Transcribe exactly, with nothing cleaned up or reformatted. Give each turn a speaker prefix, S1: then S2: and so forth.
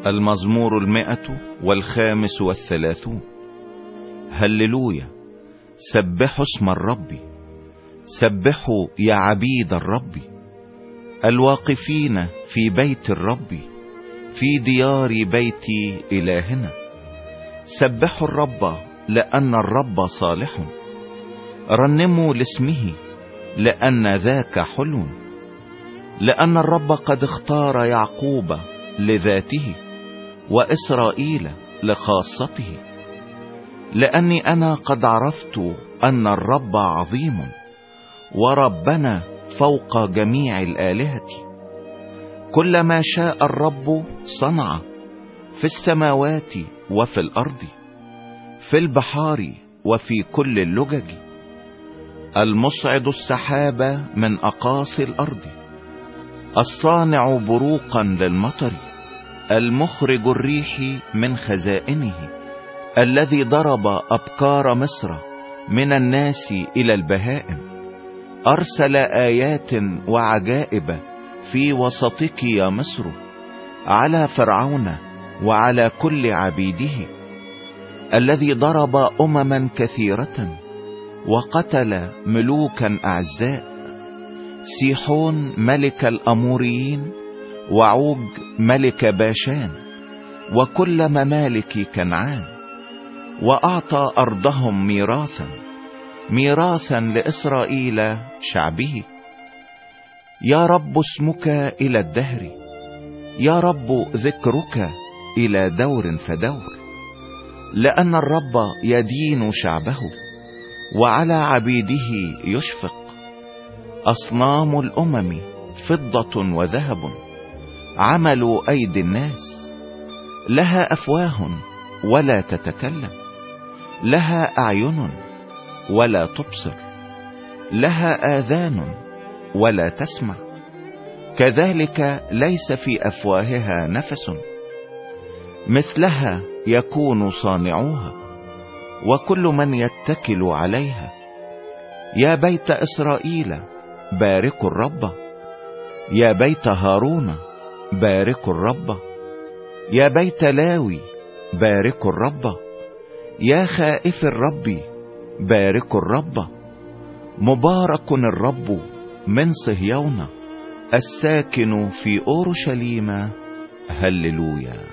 S1: المزمور المئة والخامس والثلاثون. هللويا. سبحوا اسم الرب، سبحوا يا عبيد الرب، الواقفين في بيت الرب، في ديار بيت إلهنا. سبحوا الرب لأن الرب صالح، رنموا لاسمه لأن ذاك حلو. لأن الرب قد اختار يعقوب لذاته، وإسرائيل لخاصته. لأني أنا قد عرفت أن الرب عظيم، وربنا فوق جميع الآلهة. كل ما شاء الرب صنع، في السماوات وفي الأرض، في البحار وفي كل اللجج. المصعد السحاب من أقاصي الأرض، الصانع بروقا للمطر، المخرج الريح من خزائنه، الذي ضرب أبكار مصر من الناس إلى البهائم. أرسل آيات وعجائب في وسطك يا مصر، على فرعون وعلى كل عبيده. الذي ضرب أمما كثيرة، وقتل ملوكا أعزاء، سيحون ملك الأموريين، وعوج ملك باشان، وكل ممالك كنعان. وأعطى أرضهم ميراثا، ميراثا لإسرائيل شعبه. يا رب اسمك إلى الدهر، يا رب ذكرك إلى دور فدور. لأن الرب يدين شعبه، وعلى عبيده يشفق. أصنام الأمم فضة وذهب، عمل أيدي الناس. لها أفواه ولا تتكلم، لها أعين ولا تبصر، لها آذان ولا تسمع. كذلك ليس في أفواهها نفس، مثلها يكون صانعوها، وكل من يتكل عليها. يا بيت إسرائيل باركوا الرب، يا بيت هارون باركوا الرب، يا بيت لاوي باركوا الرب، يا خائف الرب باركوا الرب. مبارك الرب من صهيون، الساكن في أورشليم. هللويا.